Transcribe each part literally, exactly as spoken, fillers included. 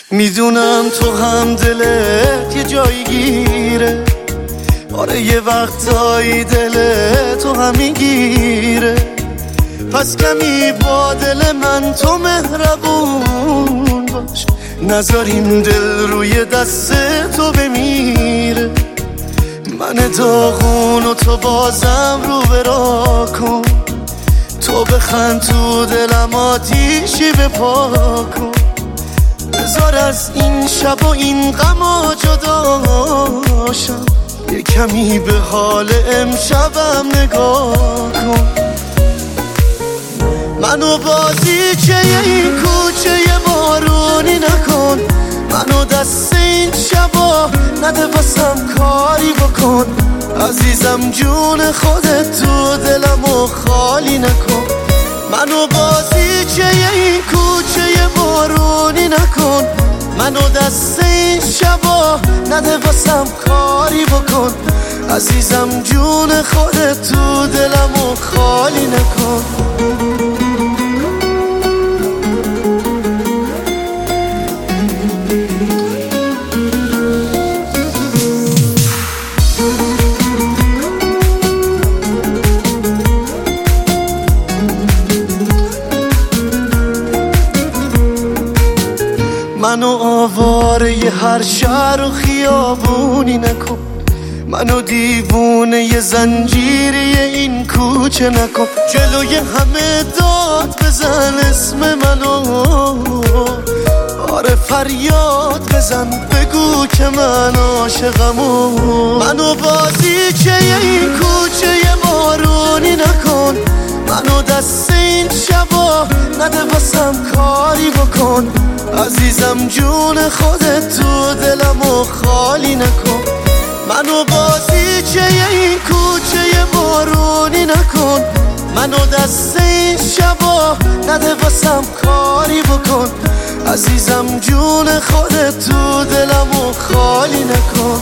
میدونم تو هم دلت یه جایی گیره، آره یه وقتایی دلت تو هم میگیره. پس کمی با دل من تو مهربون باش، نذار این دل روی دست تو بمیره. من داغون و تو بازم رو برا کن، تو بخند تو دلم آتیشی بپا کن. بذار از این شب و این غما جداشم، یه کمی به حال امشبم نگاه کن. منو بازیچه این کوچه بارونی نکن، منو دست این شبا نده واسم کاری بکن. عزیزم جون خودت تو دلمو خالی نکن. منو بازیچه این کوچه بارونی نکن، منو دست این شبا نده واسم کاری بکن. عزیزم جون خودت تو دلمو خالی نکن. منو آواره ی هر شهر و خیابونی نکن، منو دیوونه ی زنجیری این کوچه نکن. جلوی همه داد بزن اسم منو، آره فریاد بزن بگو که من عاشقمو. منو بازیچه این کوچه ی بارونی نکن، منو دست این شبا نده واسم کاری بکن. عزیزم جون خودت تو دلمو خالی نکن. منو بازیچه این کوچه بارونی نکن، منو دست این شبا نده واسم کاری بکن. عزیزم جون خودت تو دلمو خالی نکن.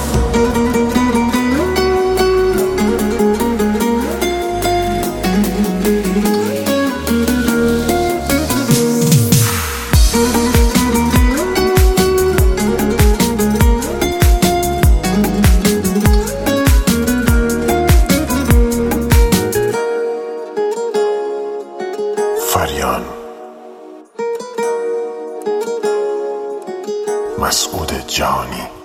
فریان مسعود جهانی.